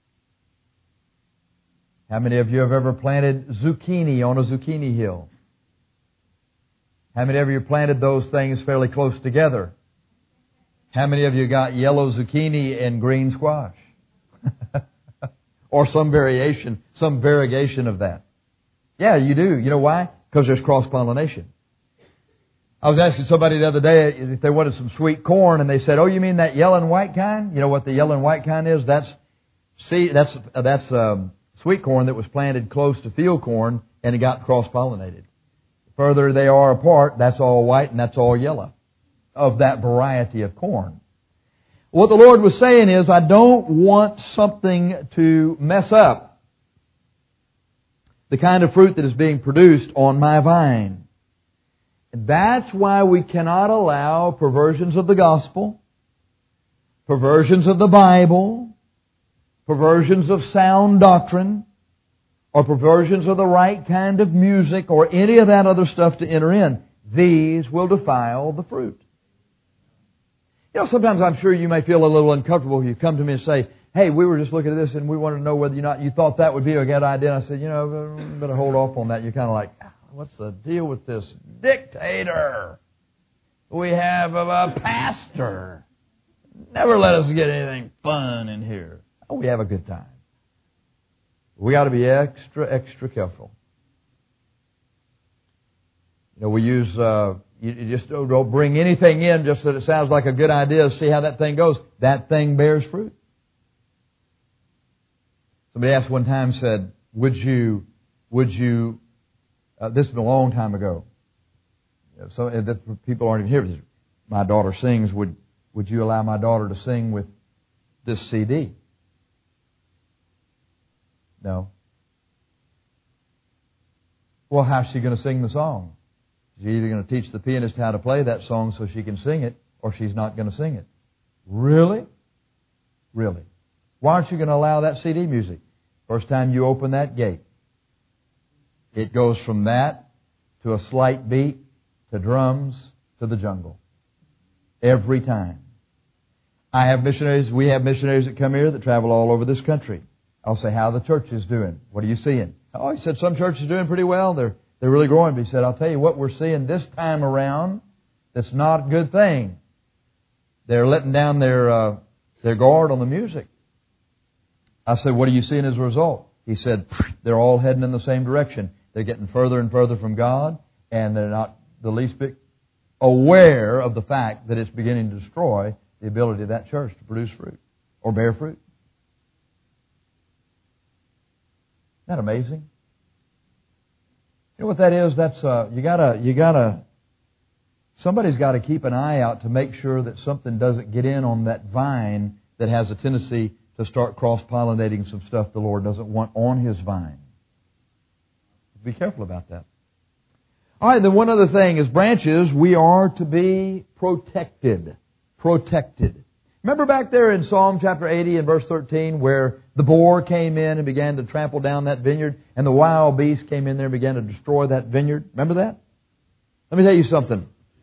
How many of you have ever planted zucchini on a zucchini hill? How many of you planted those things fairly close together? How many of you got yellow zucchini and green squash? Or some variation of that? Yeah, you do. You know why? Because there's cross-pollination. I was asking somebody the other day if they wanted some sweet corn, and they said, "Oh, you mean that yellow and white kind?" You know what the yellow and white kind is? That's sweet corn that was planted close to field corn, and it got cross-pollinated. The further they are apart, that's all white and that's all yellow of that variety of corn. What the Lord was saying is, I don't want something to mess up the kind of fruit that is being produced on my vine. And that's why we cannot allow perversions of the gospel, perversions of the Bible, perversions of sound doctrine, or perversions of the right kind of music, or any of that other stuff to enter in. These will defile the fruit. You know, sometimes I'm sure you may feel a little uncomfortable if you come to me and say, "Hey, we were just looking at this and we wanted to know whether or not you thought that would be a good idea." And I said, better hold off on that. You're kind of like, what's the deal with this dictator we have of a pastor? Never let us get anything fun in here. Oh, we have a good time. We got to be extra careful. You know, we use, you just don't bring anything in just that it sounds like a good idea. See how that thing goes. That thing bears fruit. Somebody asked one time, said, would you, this was a long time ago. So people aren't even here. My daughter sings. Would you allow my daughter to sing with this CD? No. Well, how's she going to sing the song? She's either going to teach the pianist how to play that song so she can sing it, or she's not going to sing it. Really? Really? Why aren't you going to allow that CD music? First time you open that gate, it goes from that to a slight beat to drums to the jungle. Every time. We have missionaries that come here that travel all over this country. I'll say, how the church is doing. What are you seeing? Oh, he said, some churches are doing pretty well. They're really growing. But he said, I'll tell you what we're seeing this time around that's not a good thing. They're letting down their guard on the music. I said, what are you seeing as a result? He said, they're all heading in the same direction. They're getting further and further from God, and they're not the least bit aware of the fact that it's beginning to destroy the ability of that church to produce fruit or bear fruit. Isn't that amazing? You know what that is? That's somebody's got to keep an eye out to make sure that something doesn't get in on that vine that has a tendency to start cross-pollinating some stuff the Lord doesn't want on His vine. Be careful about that. All right, then one other thing is branches, we are to be protected. Protected. Remember back there in Psalm chapter 80 and verse 13 where the boar came in and began to trample down that vineyard and the wild beast came in there and began to destroy that vineyard? Remember that? Let me tell you something.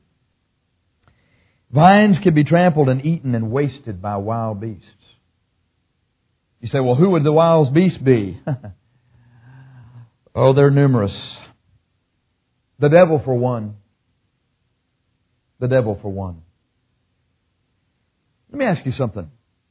Vines can be trampled and eaten and wasted by wild beasts. You say, well, who would the wild beasts be? Oh, they're numerous. The devil for one. The devil for one. Let me ask you something.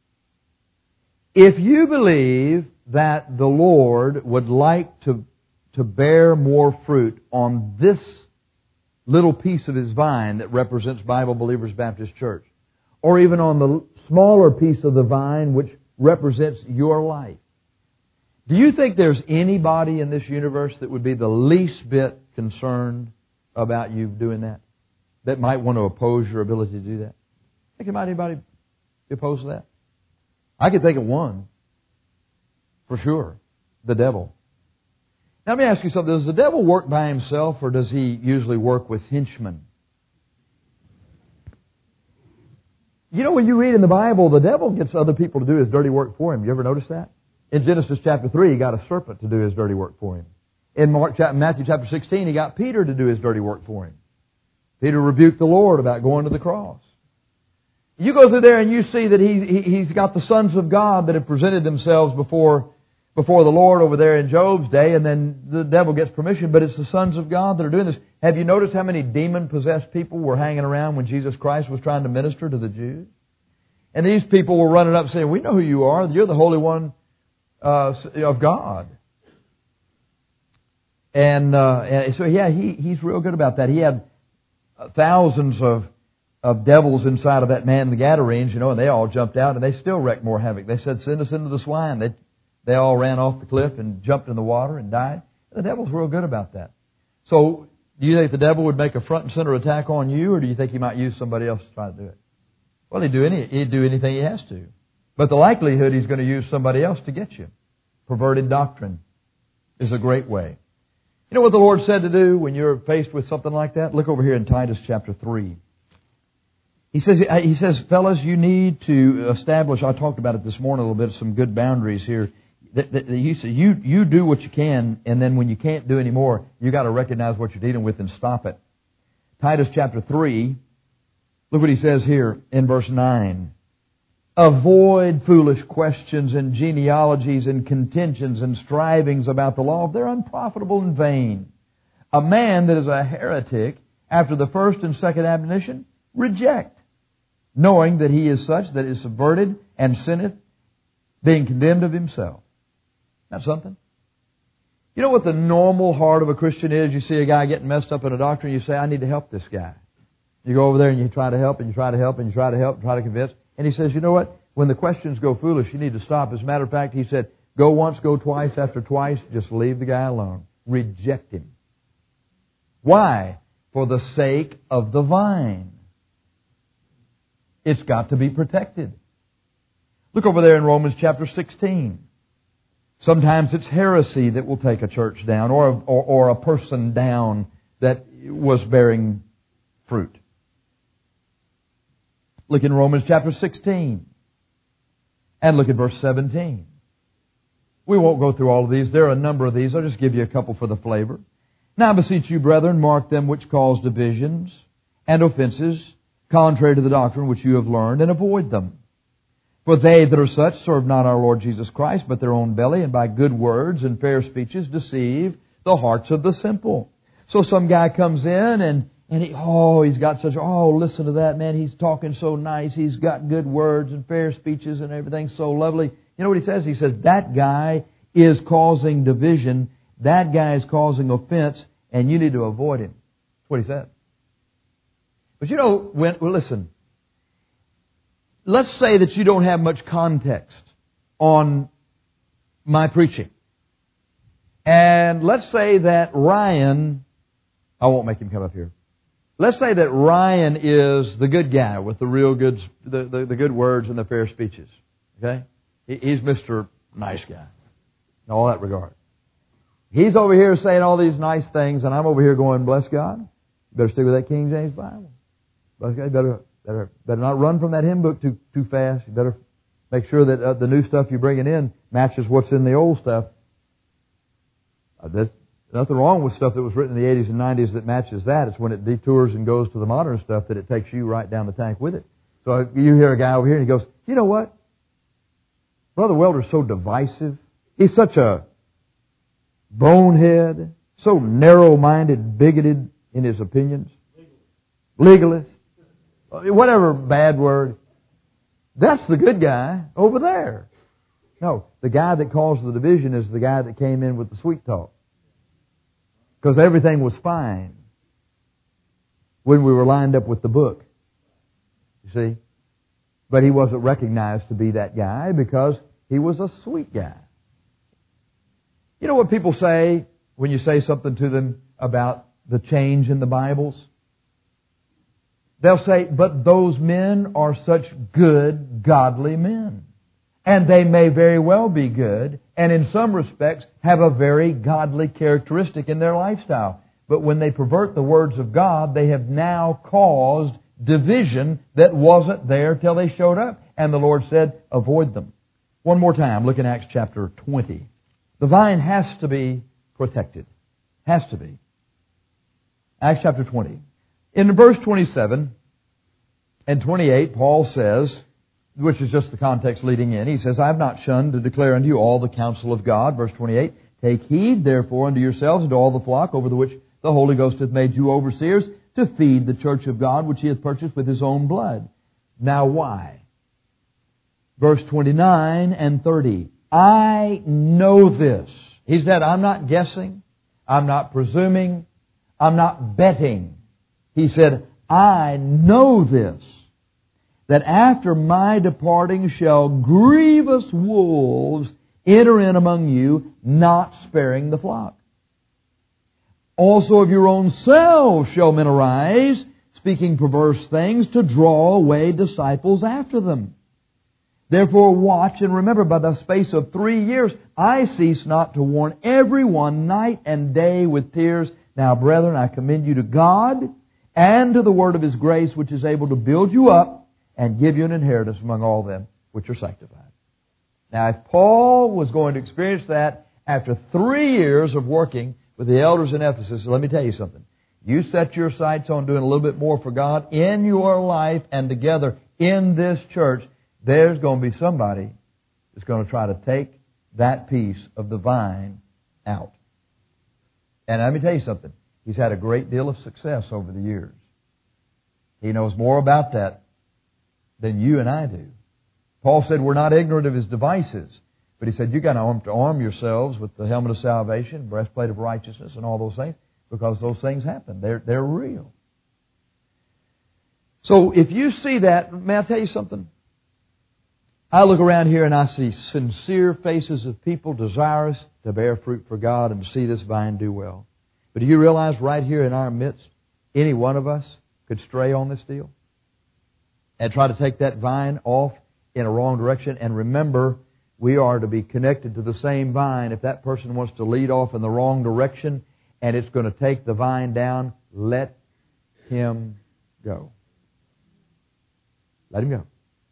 If you believe that the Lord would like to bear more fruit on this little piece of His vine that represents Bible Believers Baptist Church, or even on the smaller piece of the vine which represents your life, do you think there's anybody in this universe that would be the least bit concerned about you doing that? That might want to oppose your ability to do that? Think about anybody opposed to that? I could think of one. For sure. The devil. Now let me ask you something. Does the devil work by himself or does he usually work with henchmen? You know, when you read in the Bible, the devil gets other people to do his dirty work for him. You ever notice that? In Genesis chapter 3, he got a serpent to do his dirty work for him. In Matthew chapter 16, he got Peter to do his dirty work for him. Peter rebuked the Lord about going to the cross. You go through there and you see that he's got the sons of God that have presented themselves before the Lord over there in Job's day, and then the devil gets permission, but it's the sons of God that are doing this. Have you noticed how many demon-possessed people were hanging around when Jesus Christ was trying to minister to the Jews? And these people were running up saying, we know who you are. You're the Holy One of God. And so, yeah, he's real good about that. He had thousands of devils inside of that man, the Gadarenes, and they all jumped out and they still wreaked more havoc. They said, send us into the swine. They all ran off the cliff and jumped in the water and died. The devil's real good about that. So, do you think the devil would make a front and center attack on you, or do you think he might use somebody else to try to do it? Well, he'd do anything he has to. But the likelihood he's going to use somebody else to get you. Perverted doctrine is a great way. You know what the Lord said to do when you're faced with something like that? Look over here in Titus chapter 3. He says, fellas, you need to establish, I talked about it this morning a little bit, some good boundaries here. He said, you do what you can, and then when you can't do any more, you got to recognize what you're dealing with and stop it. Titus chapter 3, look what he says here in verse 9. Avoid foolish questions and genealogies and contentions and strivings about the law. They're unprofitable and vain. A man that is a heretic, after the first and second admonition, reject, knowing that he is such that is subverted and sinneth, being condemned of himself. That's something. You know what the normal heart of a Christian is? You see a guy getting messed up in a doctrine, you say, I need to help this guy. You go over there and you try to help and you try to help and you try to help and try to convince. And he says, you know what? When the questions go foolish, you need to stop. As a matter of fact, he said, go once, go twice, after twice, just leave the guy alone. Reject him. Why? For the sake of the vine. It's got to be protected. Look over there in Romans chapter 16. Sometimes it's heresy that will take a church down or a person down that was bearing fruit. Look in Romans chapter 16 and look at verse 17. We won't go through all of these. There are a number of these. I'll just give you a couple for the flavor. Now I beseech you, brethren, mark them which cause divisions and offenses, contrary to the doctrine which you have learned, and avoid them. For they that are such serve not our Lord Jesus Christ, but their own belly, and by good words and fair speeches deceive the hearts of the simple. So some guy comes in and he's got such, listen to that, man, he's talking so nice, he's got good words and fair speeches and everything's so lovely. You know what he says? He says, that guy is causing division, that guy is causing offense, and you need to avoid him. That's what he said. But listen, let's say that you don't have much context on my preaching. And let's say that Ryan, I won't make him come up here. Let's say that Ryan is the good guy with the real good, the good words and the fair speeches. Okay? He's Mr. Nice Guy in all that regard. He's over here saying all these nice things, and I'm over here going, bless God. You better stick with that King James Bible. Bless God. You better not run from that hymn book too fast. You better make sure that the new stuff you're bringing in matches what's in the old stuff. There's nothing wrong with stuff that was written in the 80s and 90s that matches that. It's when it detours and goes to the modern stuff that it takes you right down the tank with it. So you hear a guy over here and he goes, you know what? Brother Welder's so divisive. He's such a bonehead, so narrow-minded, bigoted in his opinions. Legalist. Whatever bad word. That's the good guy over there. No, the guy that caused the division is the guy that came in with the sweet talk. Because everything was fine when we were lined up with the book. You see? But he wasn't recognized to be that guy because he was a sweet guy. You know what people say when you say something to them about the change in the Bibles? They'll say, but those men are such good, godly men. And they may very well be good, and in some respects have a very godly characteristic in their lifestyle. But when they pervert the words of God, they have now caused division that wasn't there till they showed up. And the Lord said, avoid them. One more time, look in Acts chapter 20. The vine has to be protected. Has to be. Acts chapter 20. In verse 27 and 28, Paul says, which is just the context leading in, he says, I have not shunned to declare unto you all the counsel of God. Verse 28, take heed therefore unto yourselves and to all the flock over the which the Holy Ghost hath made you overseers, to feed the church of God which he hath purchased with his own blood. Now why? Verse 29 and 30, I know this. He said, I'm not guessing, I'm not presuming, I'm not betting. He said, I know this, that after my departing shall grievous wolves enter in among you, not sparing the flock. Also of your own selves shall men arise, speaking perverse things, to draw away disciples after them. Therefore watch and remember, by the space of 3 years I cease not to warn everyone night and day with tears. Now, brethren, I commend you to God and to the word of His grace, which is able to build you up and give you an inheritance among all them which are sanctified. Now, if Paul was going to experience that after 3 years of working with the elders in Ephesus, let me tell you something. You set your sights on doing a little bit more for God in your life and together in this church, there's going to be somebody that's going to try to take that piece of the vine out. And let me tell you something. He's had a great deal of success over the years. He knows more about that than you and I do. Paul said we're not ignorant of his devices, but he said you've got to arm yourselves with the helmet of salvation, breastplate of righteousness, and all those things, because those things happen. They're real. So if you see that, may I tell you something? I look around here and I see sincere faces of people desirous to bear fruit for God and to see this vine do well. But do you realize right here in our midst, any one of us could stray on this deal and try to take that vine off in a wrong direction? And remember, we are to be connected to the same vine. If that person wants to lead off in the wrong direction and it's going to take the vine down, let him go. Let him go.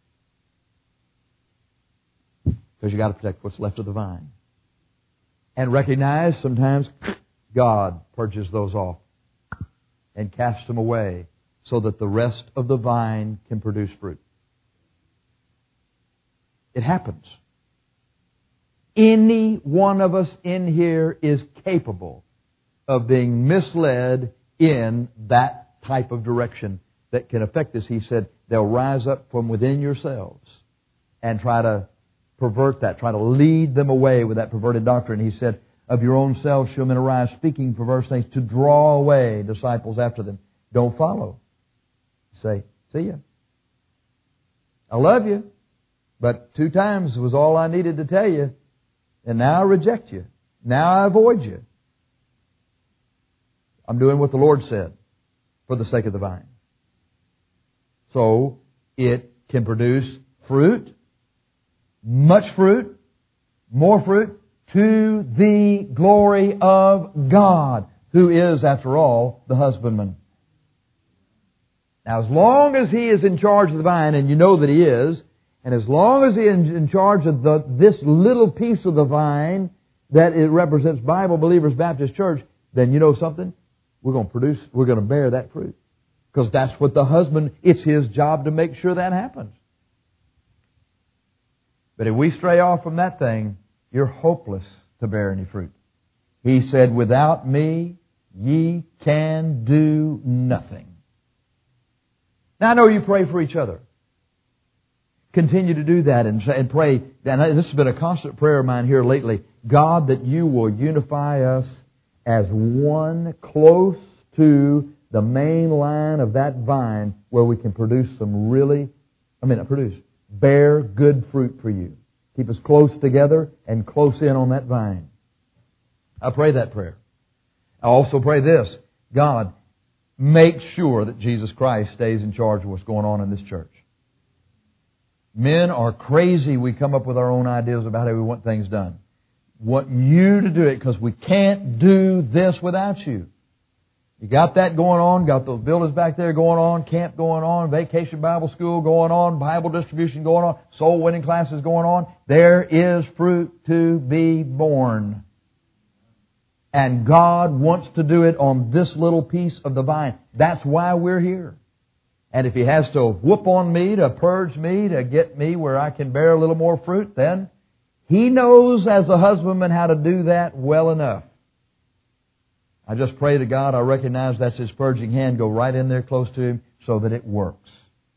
Because you've got to protect what's left of the vine. And recognize sometimes God purges those off and casts them away so that the rest of the vine can produce fruit. It happens. Any one of us in here is capable of being misled in that type of direction that can affect us. He said they'll rise up from within yourselves and try to pervert that, try to lead them away with that perverted doctrine. He said, of your own selves shall men arise, speaking perverse things, to draw away disciples after them. Don't follow. Say, see ya. I love you, but 2 times was all I needed to tell you, and now I reject you. Now I avoid you. I'm doing what the Lord said for the sake of the vine. So it can produce fruit, much fruit, more fruit, to the glory of God, who is, after all, the husbandman. Now, as long as He is in charge of the vine, and you know that He is, and as long as He is in charge of this little piece of the vine that it represents Bible Believers Baptist Church, then you know something? We're going to bear that fruit. Because that's what the husband, it's his job to make sure that happens. But if we stray off from that thing, you're hopeless to bear any fruit. He said, without me, ye can do nothing. Now, I know you pray for each other. Continue to do that and pray. And this has been a constant prayer of mine here lately. God, that you will unify us as one, close to the main line of that vine where we can produce bear good fruit for you. Keep us close together and close in on that vine. I pray that prayer. I also pray this. God, make sure that Jesus Christ stays in charge of what's going on in this church. Men are crazy. We come up with our own ideas about how we want things done. Want you to do it because we can't do this without you. You got that going on, got those buildings back there going on, camp going on, vacation Bible school going on, Bible distribution going on, soul winning classes going on. There is fruit to be born. And God wants to do it on this little piece of the vine. That's why we're here. And if He has to whoop on me, to purge me, to get me where I can bear a little more fruit, then He knows as a husbandman how to do that well enough. I just pray to God, I recognize that's His purging hand. Go right in there close to Him so that it works.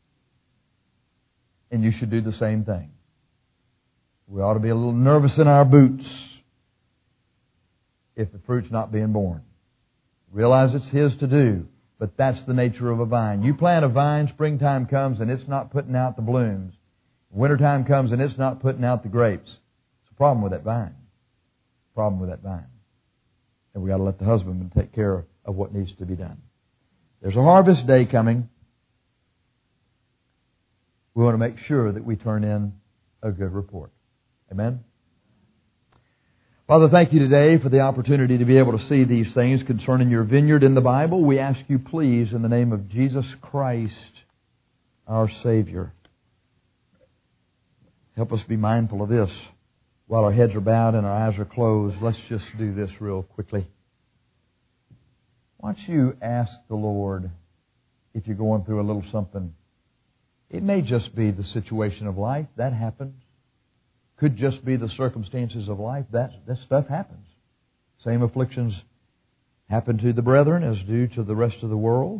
And you should do the same thing. We ought to be a little nervous in our boots if the fruit's not being born. Realize it's His to do. But that's the nature of a vine. You plant a vine, springtime comes and it's not putting out the blooms. Wintertime comes and it's not putting out the grapes. It's a problem with that vine. Problem with that vine. And we got to let the husbandman take care of what needs to be done. There's a harvest day coming. We want to make sure that we turn in a good report. Amen? Father, thank you today for the opportunity to be able to see these things concerning your vineyard in the Bible. We ask you, please, in the name of Jesus Christ, our Savior, help us be mindful of this. While our heads are bowed and our eyes are closed, let's just do this real quickly. Why don't you ask the Lord if you're going through a little something? It may just be the situation of life. That happens. Could just be the circumstances of life. That stuff happens. Same afflictions happen to the brethren as do to the rest of the world.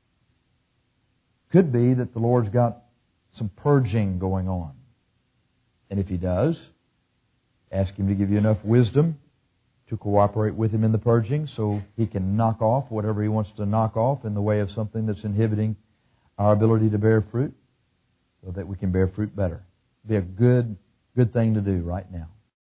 Could be that the Lord's got some purging going on. And if He does, ask Him to give you enough wisdom to cooperate with Him in the purging so He can knock off whatever He wants to knock off in the way of something that's inhibiting our ability to bear fruit so that we can bear fruit better. Be a good thing to do right now.